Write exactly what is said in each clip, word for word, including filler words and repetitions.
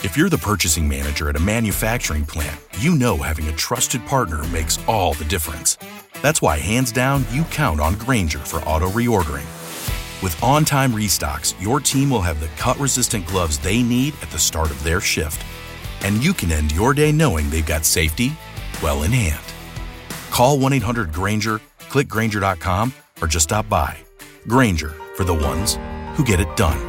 If you're the purchasing manager at a manufacturing plant, you know having a trusted partner makes all the difference. That's why, hands down, you count on Grainger for auto reordering. With on-time restocks, your team will have the cut-resistant gloves they need at the start of their shift. And you can end your day knowing they've got safety well in hand. Call one eight hundred Grainger, click Grainger dot com, or just stop by. Grainger, for the ones who get it done.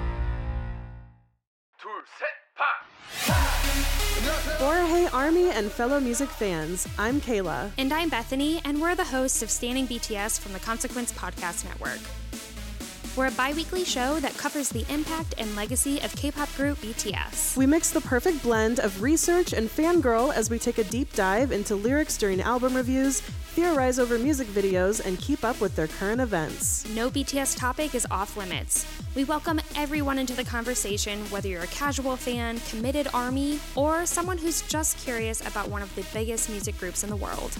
For Hey Army and fellow music fans, I'm Kayla. And I'm Bethany, and we're the hosts of Standing B T S from the Consequence Podcast Network. We're a bi-weekly show that covers the impact and legacy of K-pop group B T S. We mix the perfect blend of research and fangirl as we take a deep dive into lyrics during album reviews, theorize over music videos, and keep up with their current events. No B T S topic is off limits. We welcome everyone into the conversation, whether you're a casual fan, committed ARMY, or someone who's just curious about one of the biggest music groups in the world.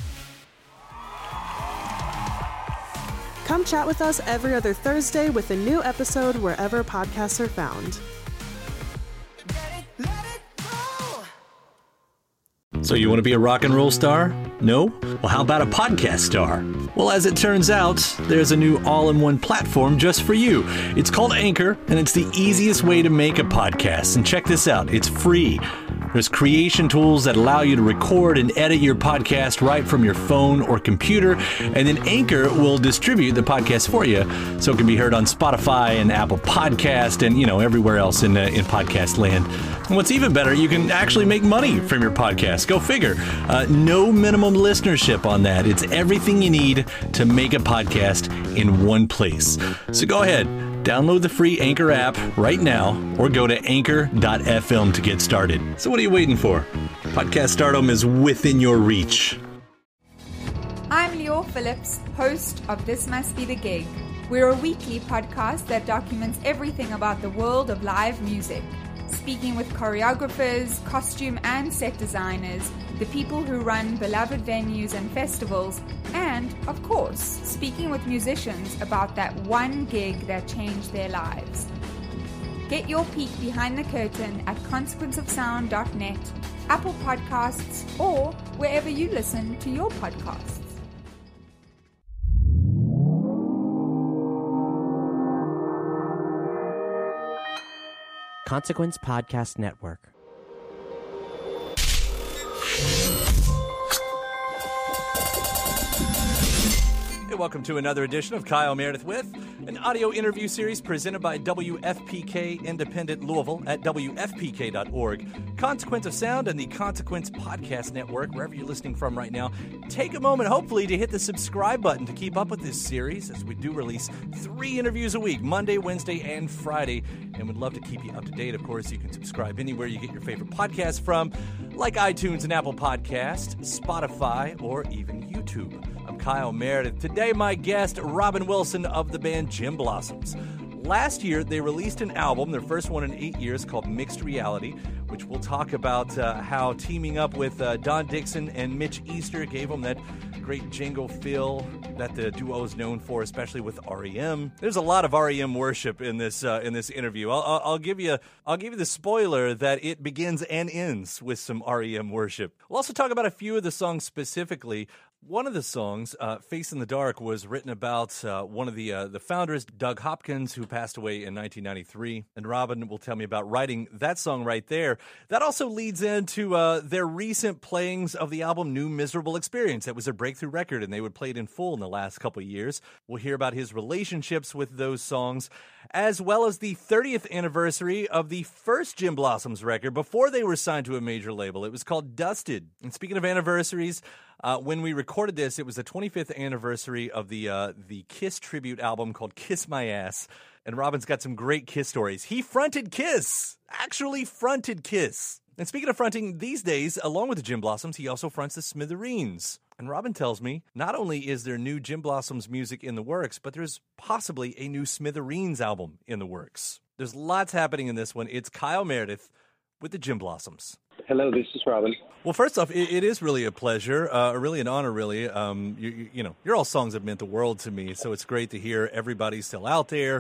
Come chat with us every other Thursday with a new episode wherever podcasts are found. So you want to be a rock and roll star? No? Well, how about a podcast star? Well, as it turns out, there's a new all-in-one platform just for you. It's called Anchor, and it's the easiest way to make a podcast. And check this out, it's free. There's creation tools that allow you to record and edit your podcast right from your phone or computer, and then Anchor will distribute the podcast for you so it can be heard on Spotify and Apple Podcast and, you know, everywhere else in, uh, in podcast land. And what's even better, you can actually make money from your podcast. Go figure. Uh, no minimum listenership on that. It's everything you need to make a podcast in one place. So go ahead. Download the free Anchor app right now or go to anchor dot f m to get started. So what are you waiting for? Podcast stardom is within your reach. I'm Lior Phillips, host of This Must Be the Gig. We're a weekly podcast that documents everything about the world of live music, speaking with choreographers, costume and set designers, the people who run beloved venues and festivals, and, of course, speaking with musicians about that one gig that changed their lives. Get your peek behind the curtain at consequence of sound dot net, Apple Podcasts, or wherever you listen to your podcasts. Consequence Podcast Network. Hey, welcome to another edition of Kyle Meredith With, an audio interview series presented by W F P K Independent Louisville at W F P K dot org. Consequence of Sound and the Consequence Podcast Network, wherever you're listening from right now. Take a moment, hopefully, to hit the subscribe button to keep up with this series, as we do release three interviews a week, Monday, Wednesday, and Friday, and would love to keep you up to date. Of course, you can subscribe anywhere you get your favorite podcasts from, like iTunes and Apple Podcasts, Spotify, or even YouTube. I'm Kyle Meredith. Today, my guest, Robin Wilson of the band Gin Blossoms. Last year, they released an album, their first one in eight years, called Mixed Reality, which we'll talk about uh, how teaming up with uh, Don Dixon and Mitch Easter gave them that great jingle feel that the duo is known for, especially with R E M. There's a lot of R E M worship in this uh, in this interview. I'll, I'll, I'll give you I'll give you the spoiler that it begins and ends with some R E M worship. We'll also talk about a few of the songs specifically. One of the songs, uh, Face in the Dark, was written about uh, one of the uh, the founders, Doug Hopkins, who passed away in nineteen ninety-three. And Robin will tell me about writing that song right there. That also leads into uh, their recent playings of the album New Miserable Experience. That was their breakthrough record, and they would play it in full in the last couple of years. We'll hear about his relationships with those songs, as well as the thirtieth anniversary of the first Gin Blossoms record before they were signed to a major label. It was called Dusted. And speaking of anniversaries, Uh, when we recorded this, it was the twenty-fifth anniversary of the uh, the Kiss tribute album called Kiss My Ass. And Robin's got some great Kiss stories. He fronted Kiss, actually fronted Kiss. And speaking of fronting, these days, along with the Gin Blossoms, he also fronts the Smithereens. And Robin tells me, not only is there new Gin Blossoms music in the works, but there's possibly a new Smithereens album in the works. There's lots happening in this one. It's Kyle Meredith with the Gin Blossoms. Hello, this is Robin. Well, first off, it, it is really a pleasure, uh, really an honor, really. Um, you, you, you know, your all songs have meant the world to me, so it's great to hear everybody's still out there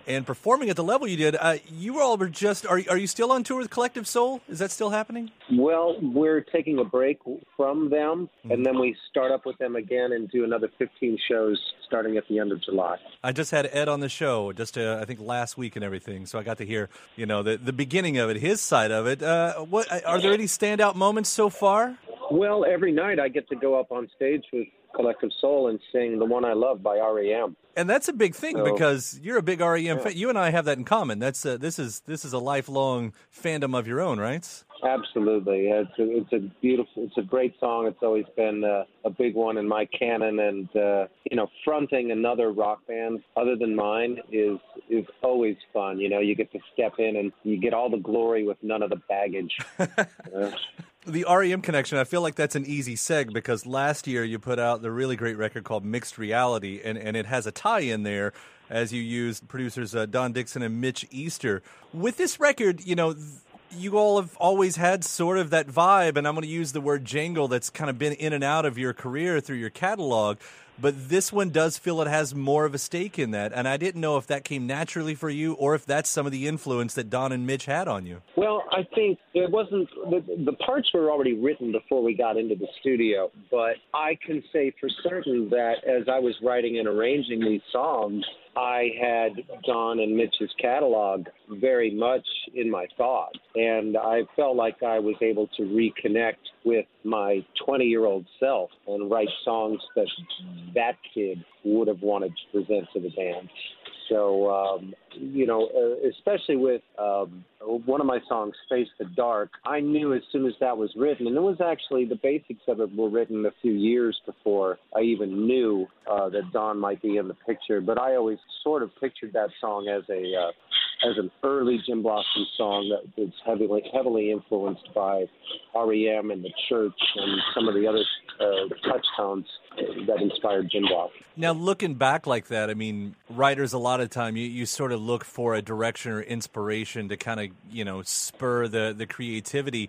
and performing at the level you did. Uh, you all were just, are, are you still on tour with Collective Soul? Is that still happening? Well, we're taking a break from them, and then we start up with them again and do another fifteen shows starting at the end of July. I just had Ed on the show just, uh, I think, last week and everything, so I got to hear, you know, the, the beginning of it, his side of it. Uh, what are there any standout moments so far? Well, every night I get to go up on stage with Collective Soul and sing The One I Love by R E M. And that's a big thing so, because you're a big R E M yeah. fan. You and I have that in common. That's uh, this is this is a lifelong fandom of your own, right? Absolutely. It's a, it's a beautiful, it's a great song. It's always been uh, a big one in my canon, and uh, you know, fronting another rock band other than mine is is always fun. You know, you get to step in and you get all the glory with none of the baggage. uh, The R E M connection, I feel like that's an easy seg because last year you put out the really great record called Mixed Reality, and, and it has a tie-in there as you used producers uh, Don Dixon and Mitch Easter. With this record, you know, you all have always had sort of that vibe, and I'm going to use the word jangle that's kind of been in and out of your career through your catalog. But this one does feel it has more of a stake in that. And I didn't know if that came naturally for you or if that's some of the influence that Don and Mitch had on you. Well, I think it wasn't the, the parts were already written before we got into the studio. But I can say for certain that as I was writing and arranging these songs, I had Don and Mitch's catalog very much in my thoughts. And I felt like I was able to reconnect with my twenty-year-old self and write songs that that kid would have wanted to present to the band. So, um, you know, uh, especially with um, one of my songs, Face the Dark, I knew as soon as that was written, and it was actually the basics of it were written a few years before I even knew uh, that Don might be in the picture. But I always sort of pictured that song as a uh, as an early Jim Blossom song that was heavily heavily influenced by R E M and the Church and some of the other uh, touchstones that inspired Jim Blossom. Now, looking back like that, I mean, writers a lot of time you, you sort of look for a direction or inspiration to kind of, you know, spur the, the creativity.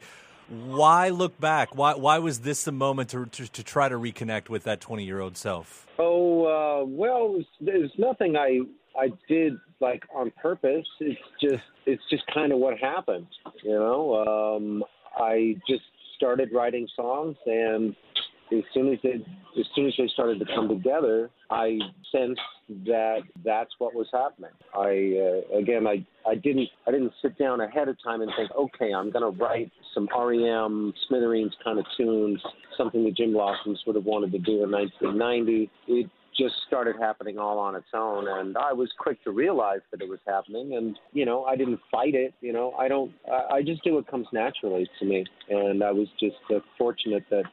Why look back? Why why was this the moment to to, to try to reconnect with that twenty-year-old self? Oh, uh, well, there's nothing I I did like on purpose. It's just it's just kind of what happened, you know. Um, I just started writing songs, and as soon as they as soon as they started to come together, I sensed that that's what was happening. I uh, again, I, I didn't I didn't sit down ahead of time and think, okay, I'm going to write some R E M Smithereens kind of tunes, something that Jim Blossoms would have wanted to do in nineteen ninety. It just started happening all on its own, and I was quick to realize that it was happening, and, you know, I didn't fight it, you know, I don't, I, I just do what comes naturally to me, and I was just uh, fortunate that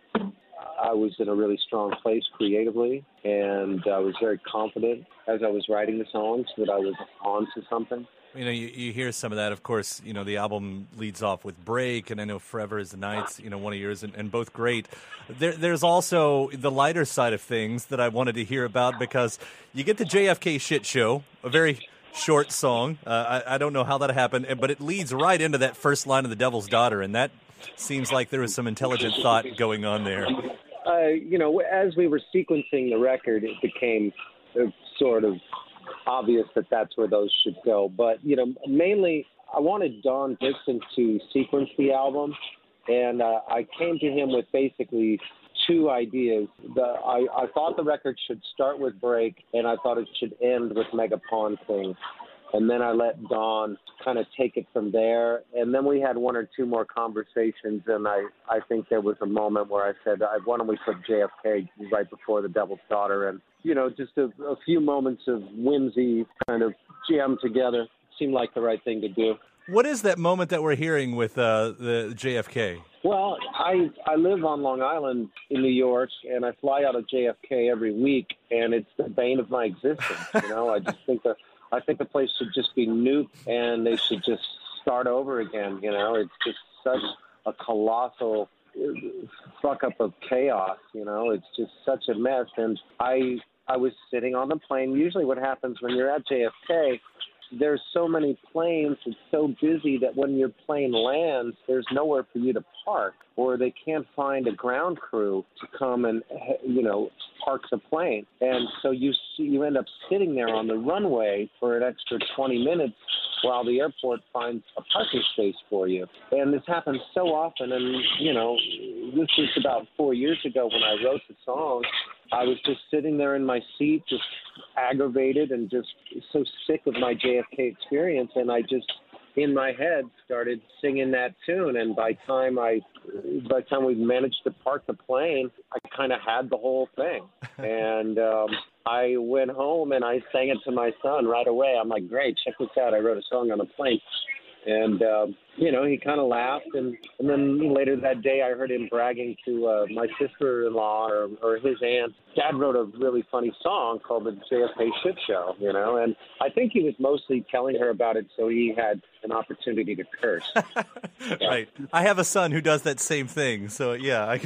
I was in a really strong place creatively, and I was very confident as I was writing the songs that I was on to something. You know, you, you hear some of that. Of course, you know, the album leads off with Break, and I know Forever is the Nights, you know, one of yours, and, and both great. There, there's also the lighter side of things that I wanted to hear about because you get the J F K Shit Show, a very short song. Uh, I, I don't know how that happened, but it leads right into that first line of The Devil's Daughter, and that seems like there was some intelligent thought going on there. Uh, you know, as we were sequencing the record, it became uh, sort of obvious that that's where those should go. But, you know, mainly I wanted Don Dixon to sequence the album, and uh, I came to him with basically two ideas. The, I, I thought the record should start with Break, and I thought it should end with Mega Pawn King. And then I let Don kind of take it from there. And then we had one or two more conversations, and I, I think there was a moment where I said, why don't we put J F K right before The Devil's Daughter? And, you know, just a, a few moments of whimsy kind of jammed together seemed like the right thing to do. What is that moment that we're hearing with uh, the J F K? Well, I I live on Long Island in New York, and I fly out of J F K every week, and it's the bane of my existence. You know, I just think that I think the place should just be nuked, and they should just start over again. You know, it's just such a colossal fuck up of chaos. You know, it's just such a mess. And I I was sitting on the plane. Usually, what happens when you're at J F K there's so many planes, it's so busy that when your plane lands, there's nowhere for you to park, or they can't find a ground crew to come and, you know, park the plane. And so you see, you end up sitting there on the runway for an extra twenty minutes while the airport finds a parking space for you. And this happens so often. And, you know, this was about four years ago when I wrote the song. I was just sitting there in my seat, just aggravated and just so sick of my J F K experience. And I just, in my head, started singing that tune. And by time I, by the time we managed to park the plane, I kind of had the whole thing. And um, I went home and I sang it to my son right away. I'm like, great, check this out. I wrote a song on a plane. And, um, you know, he kind of laughed. And, and then later that day, I heard him bragging to uh, my sister-in-law or, or his aunt. Dad wrote a really funny song called the J F K Shit Show, you know. And I think he was mostly telling her about it so he had an opportunity to curse. Yeah. Right. I have a son who does that same thing. So, yeah, I,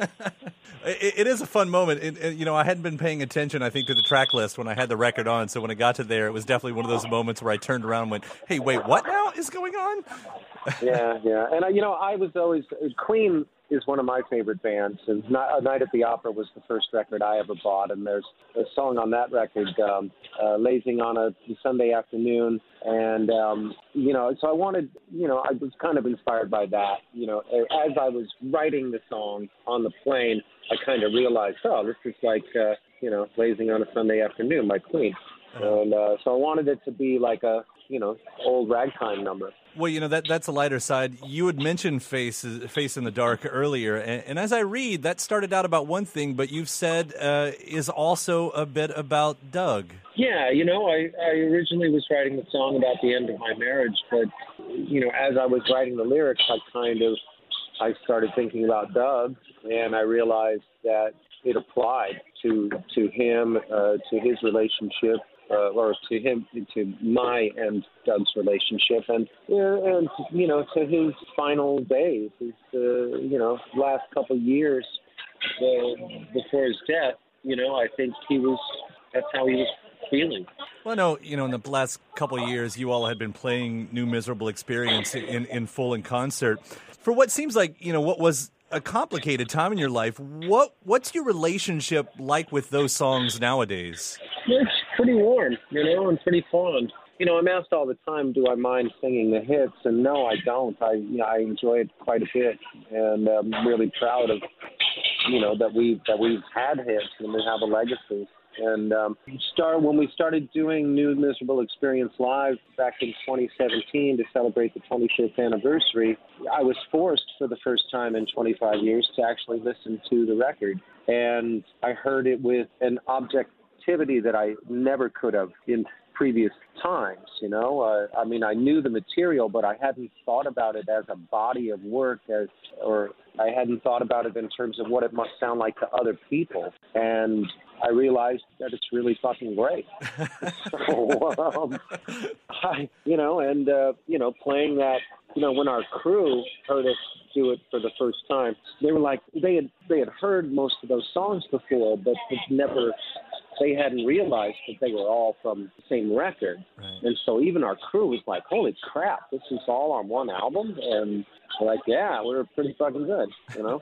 it, it is a fun moment. It, it, you know, I hadn't been paying attention, I think, to the track list when I had the record on. So when I got to there, it was definitely one of those moments where I turned around and went, hey, wait, what now is going on? yeah, yeah. And, I, you know, I was always – Queen is one of my favorite bands. And A Night at the Opera was the first record I ever bought. And there's a song on that record, um, uh, Lazing on a Sunday Afternoon. And, um, you know, so I wanted – you know, I was kind of inspired by that. You know, as I was writing the song on the plane, I kind of realized, oh, this is like, uh, you know, Lazing on a Sunday Afternoon by Queen. And uh, so I wanted it to be like a, you know, old ragtime number. Well, you know, that that's a lighter side. You had mentioned Face, Face in the Dark earlier, and, and as I read, that started out about one thing, but you've said uh, is also a bit about Doug. Yeah, you know, I, I originally was writing the song about the end of my marriage, but, you know, as I was writing the lyrics, I kind of, I started thinking about Doug, and I realized that it applied to to him, uh, to his relationship, uh, or to him, to my and Doug's relationship, and uh, and you know, to his final days, his uh, you know, last couple of years uh, before his death. You know, I think he was. That's how he was feeling. Well, no, you know, in the last couple of years, you all had been playing New Miserable Experience in, in full in concert. For what seems like, you know, what was a complicated time in your life, what what's your relationship like with those songs nowadays? It's pretty warm, you know, and pretty fond. You know, I'm asked all the time, do I mind singing the hits? And no, I don't. I, you know, I enjoy it quite a bit, and I'm really proud of, you know, that we that we've had hits and we have a legacy. And um, start when we started doing New Miserable Experience Live back in twenty seventeen to celebrate the twenty-fifth anniversary, I was forced for the first time in twenty-five years to actually listen to the record. And I heard it with an objectivity that I never could have in previous times, you know. Uh, I mean, I knew the material, but I hadn't thought about it as a body of work, as or I hadn't thought about it in terms of what it must sound like to other people. And I realized that it's really fucking great. so, um, I, you know, and, uh, you know, playing that, you know, when our crew heard us do it for the first time, they were like, they had, they had heard most of those songs before, but never, they hadn't realized that they were all from the same record. Right. And so even our crew was like, holy crap, this is all on one album? And we're like, yeah, we were pretty fucking good, you know?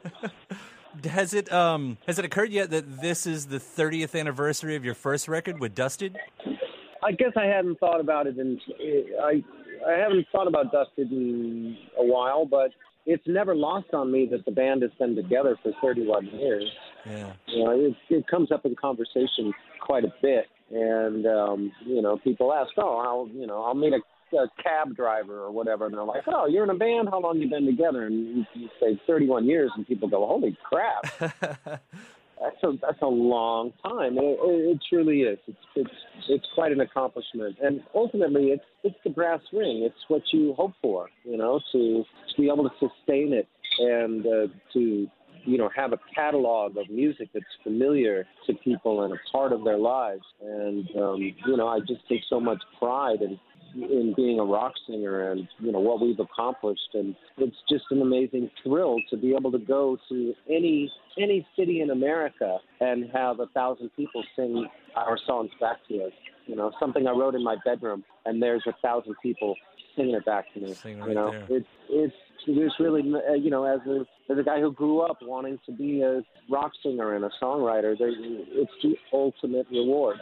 Has it um has it occurred yet that this is the thirtieth anniversary of your first record with Dusted? I guess I hadn't thought about it in I I haven't thought about Dusted in a while, but it's never lost on me that the band has been together for thirty-one years. Yeah, you know, it, it comes up in conversation quite a bit, and um, you know, people ask, "Oh, I'll you know, I'll meet a." a cab driver or whatever, and they're like, oh, you're in a band? How long you been together? And you, you say thirty-one years, and people go, holy crap. that's a that's a long time. And it, it, it truly is. It's it's it's quite an accomplishment. And ultimately, it's it's the brass ring. It's what you hope for, you know, to, to be able to sustain it and uh, to, you know, have a catalog of music that's familiar to people and a part of their lives. And, um, you know, I just take so much pride in in being a rock singer and, you know, what we've accomplished. And it's just an amazing thrill to be able to go to any any city in America and have a thousand people sing our songs back to us. You know, something I wrote in my bedroom, and there's a thousand people singing it back to me. Singing you right know, there. it's it's there's really, uh, you know, as a as a guy who grew up wanting to be a rock singer and a songwriter, there, it's the ultimate reward.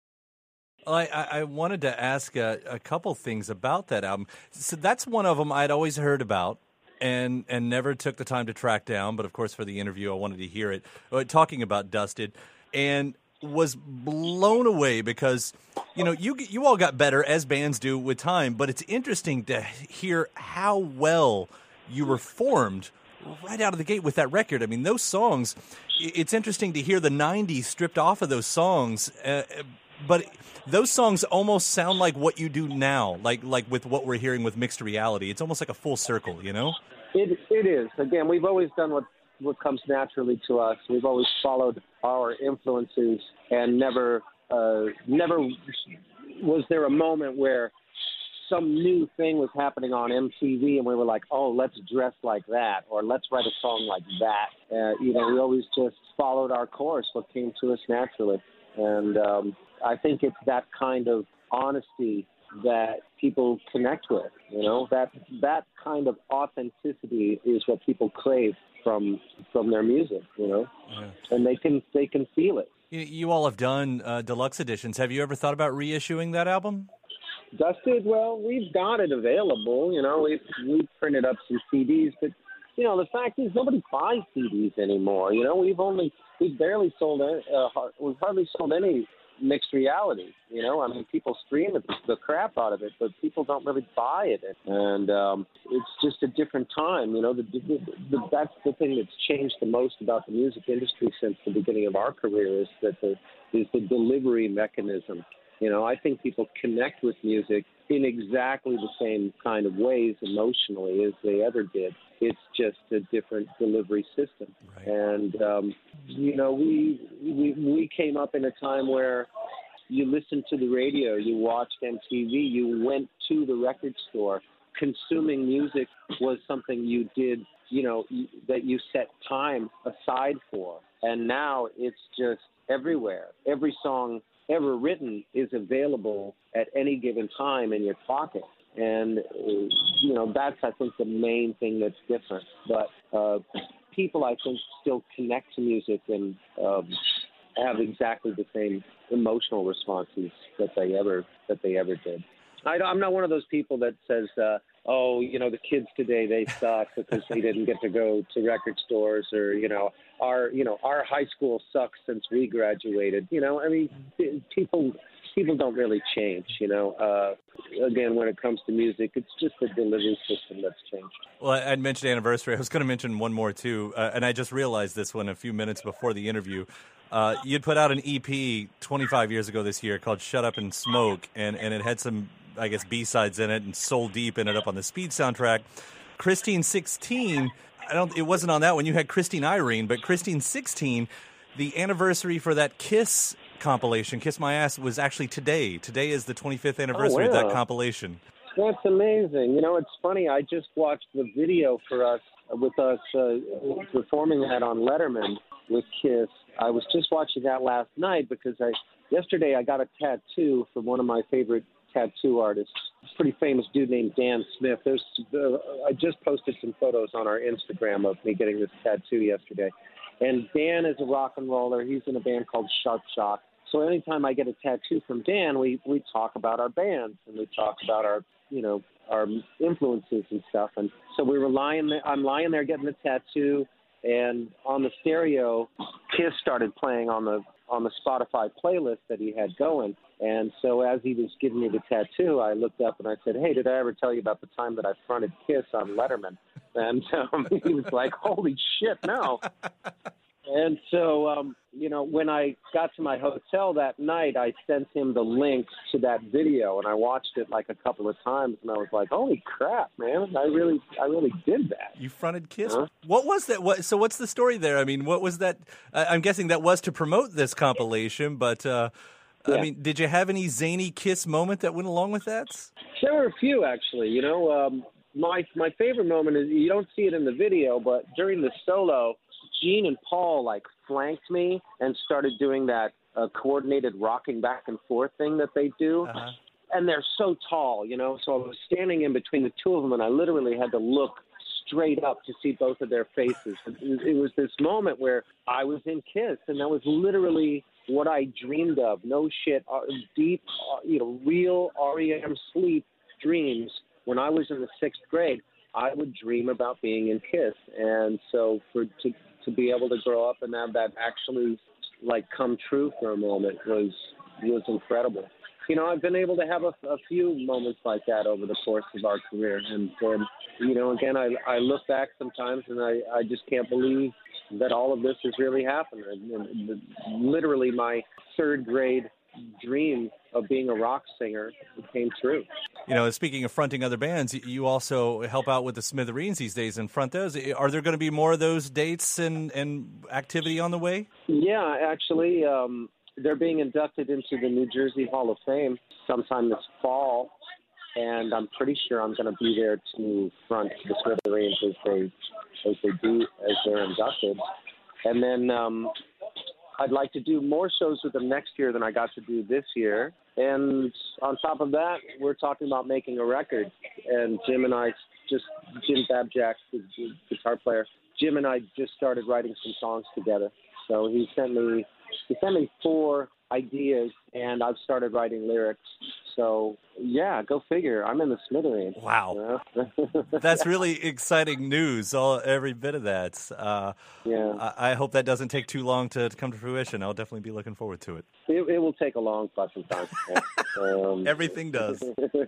Well, I, I wanted to ask a, a couple things about that album. So that's one of them I'd always heard about and and never took the time to track down. But, of course, for the interview, I wanted to hear it. Uh, talking about Dusted. And was blown away because, you know, you you all got better, as bands do, with time. But it's interesting to hear how well you were formed right out of the gate with that record. I mean, those songs, it's interesting to hear the nineties stripped off of those songs. Uh, but those songs almost sound like what you do now, like like with what we're hearing with Mixed Reality. It's almost like a full circle, you know? It It is. Again, we've always done what, what comes naturally to us. We've always followed our influences and never, uh, never was there a moment where some new thing was happening on M T V and we were like, oh, let's dress like that, or let's write a song like that. Uh, you know, we always just followed our course, what came to us naturally. And um, I think it's that kind of honesty that people connect with, you know, that that kind of authenticity is what people crave from from their music, you know, yeah. and they can they can feel it. You, you all have done uh, deluxe editions. Have you ever thought about reissuing that album? Dusted, well, we've got it available, you know, we've, we've printed up some C Ds, but, you know, the fact is nobody buys C Ds anymore, you know, we've only, we've barely sold, uh, we've hardly sold any Mixed Reality, you know, I mean, people stream the, the crap out of it, but people don't really buy it, and um, it's just a different time, you know, the, the, the, that's the thing that's changed the most about the music industry since the beginning of our career is that the, is the delivery mechanism. You know, I think people connect with music in exactly the same kind of ways emotionally as they ever did. It's just a different delivery system. Right. And, um, you know, we, we we came up in a time where you listened to the radio, you watched M T V, you went to the record store. Consuming music was something you did, you know, that you set time aside for. And now it's just everywhere. Every song ever written is available at any given time in your pocket. And, you know, that's, I think, the main thing that's different. But uh, people, I think, still connect to music and um, have exactly the same emotional responses that they ever that they ever did. I, I'm not one of those people that says, uh, oh, you know, the kids today, they suck because they didn't get to go to record stores, or, you know, our, you know, our high school sucks since we graduated. You know, I mean, people people don't really change, you know. Uh, again, when it comes to music, it's just the delivery system that's changed. Well, I'd mentioned anniversary. I was going to mention one more, too, uh, and I just realized this one a few minutes before the interview. Uh, you'd put out an E P twenty-five years ago this year called Shut Up and Smoke, and, and it had some, I guess, B-sides in it, and Soul Deep ended up on the Speed soundtrack. Christine sixteen, I don't. It wasn't on that one. You had Christine Irene, but Christine sixteen, the anniversary for that Kiss compilation, Kiss My Ass, was actually today. Today is the twenty-fifth anniversary oh, wow. of that compilation. That's amazing. You know, it's funny. I just watched the video for us, with us uh, performing that on Letterman with Kiss. I was just watching that last night because I yesterday I got a tattoo from one of my favorite tattoo artists. He's a pretty famous dude named Dan Smith. There's, uh, I just posted some photos on our Instagram of me getting this tattoo yesterday. And Dan is a rock and roller. He's in a band called Sharp Shock. So anytime I get a tattoo from Dan, we, we talk about our bands and we talk about our, you know, our influences and stuff. And so we were lying there, I'm lying there getting the tattoo, and on the stereo, Kiss started playing on the on the Spotify playlist that he had going. And so as he was giving me the tattoo, I looked up and I said, hey, did I ever tell you about the time that I fronted Kiss on Letterman? And um, he was like, holy shit, no. And so, um, you know, when I got to my hotel that night, I sent him the link to that video, and I watched it like a couple of times, and I was like, holy crap, man, I really I really did that. You fronted Kiss? Huh? What was that? What, so what's the story there? I mean, what was that? Uh, I'm guessing that was to promote this compilation, but, uh, yeah. I mean, did you have any zany Kiss moment that went along with that? There were a few, actually. You know, um, my, my favorite moment is, you don't see it in the video, but during the solo, Gene and Paul, like, flanked me and started doing that a coordinated rocking back and forth thing that they do. Uh-huh. And they're so tall, you know, so I was standing in between the two of them, and I literally had to look straight up to see both of their faces. It, it was this moment where I was in Kiss, and that was literally what I dreamed of. No shit, uh, deep, uh, you know, real R E M sleep dreams. When I was in the sixth grade, I would dream about being in Kiss. And so for to, to be able to grow up and have that actually, like, come true for a moment was was incredible. You know, I've been able to have a, a few moments like that over the course of our career. And, um, you know, again, I, I look back sometimes and I, I just can't believe that all of this has really happened. And, and, and literally my third grade dream of being a rock singer came true. You know, speaking of fronting other bands, you also help out with the Smithereens these days and front those. Are there going to be more of those dates and, and activity on the way? Yeah, actually, um, they're being inducted into the New Jersey Hall of Fame sometime this fall, and I'm pretty sure I'm going to be there to front the Smithereens as they as they do as they're inducted. And then um, I'd like to do more shows with them next year than I got to do this year. And on top of that, we're talking about making a record. And Jim and I just Jim Babjack, the, the guitar player, Jim and I just started writing some songs together. So he sent me. He sent me four ideas, and I've started writing lyrics. So, yeah, go figure. I'm in the Smithereens. Wow. You know? That's really exciting news, all every bit of that. Uh, yeah. I, I hope that doesn't take too long to, to come to fruition. I'll definitely be looking forward to it. It, it will take a long fucking time. Yeah. Um, Everything does.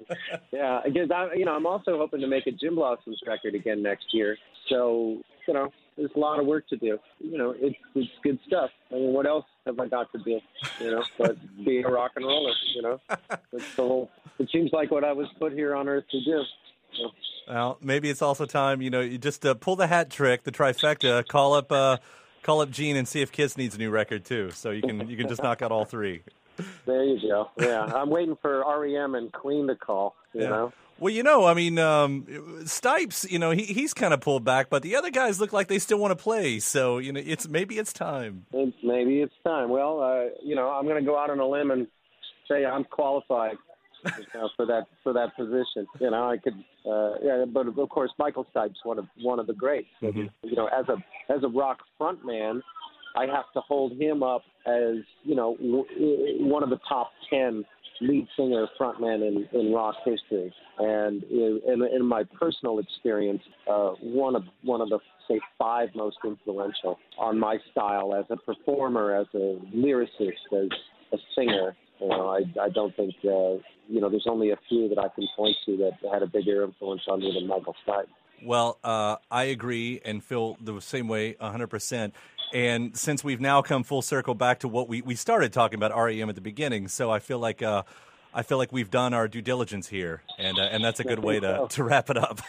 yeah, because I, you know, I'm also hoping to make a Jim Blossoms record again next year. So, you know, there's a lot of work to do. You know, it's it's good stuff. I mean, what else have I got to do? You know, but be a rock and roller. You know, that's the whole. It seems like what I was put here on earth to do. You know? Well, maybe it's also time. You know, you just uh, pull the hat trick, the trifecta. Call up, uh, call up Gene and see if Kiss needs a new record too. So you can you can just knock out all three. There you go. Yeah, I'm waiting for R E M and Queen to call. You yeah. know. Well, you know, I mean, um, Stipes, you know, he he's kind of pulled back, but the other guys look like they still want to play. So, you know, it's maybe it's time. It's, maybe it's time. Well, uh, you know, I'm going to go out on a limb and say I'm qualified you know, for that for that position. You know, I could, uh, yeah, but of course, Michael Stipes, one of one of the greats. Mm-hmm. You know, as a as a rock frontman, I have to hold him up as you know w- one of the top ten lead singer frontman in, in rock history, and in, in, in my personal experience, uh, one of one of the say five most influential on my style as a performer, as a lyricist, as a singer. You know, I I don't think uh, you know there's only a few that I can point to that had a bigger influence on me than Michael Stipe. Well, uh, I agree and feel the same way one hundred percent. And since we've now come full circle back to what we, we started talking about R E M at the beginning, so I feel like uh, I feel like we've done our due diligence here, and uh, and that's a good way to, to wrap it up.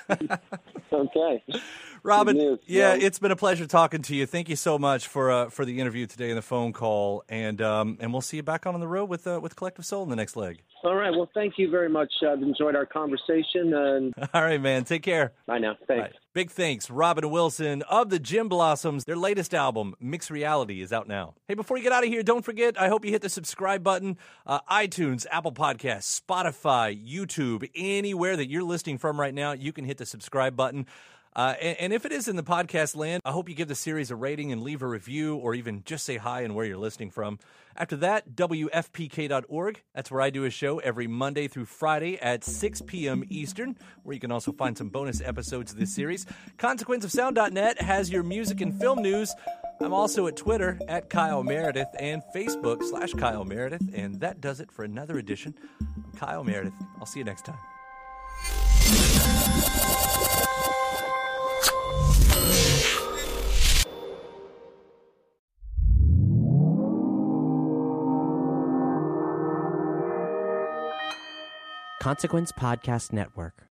Okay. Robin, news, yeah, yeah. it's been a pleasure talking to you. Thank you so much for uh, for the interview today and the phone call, and um, and we'll see you back on the road with uh, with Collective Soul in the next leg. All right. Well, thank you very much. I've enjoyed our conversation. And All right, man. Take care. bye now. Thanks. Right. Big thanks, Robin Wilson of the Jim Blossoms. Their latest album, Mixed Reality, is out now. Hey, before you get out of here, don't forget, I hope you hit the subscribe button. Uh, iTunes, Apple Podcasts, Spotify, YouTube, anywhere that you're listening from right now, you can hit the subscribe button. Uh, and, and if it is in the podcast land, I hope you give the series a rating and leave a review or even just say hi and where you're listening from. After that, W F P K dot org. That's where I do a show every Monday through Friday at six p.m. Eastern, where you can also find some bonus episodes of this series. consequence of sound dot net has your music and film news. I'm also at Twitter, at Kyle Meredith, and Facebook, slash Kyle Meredith. And that does it for another edition. I'm Kyle Meredith. I'll see you next time. Consequence Podcast Network.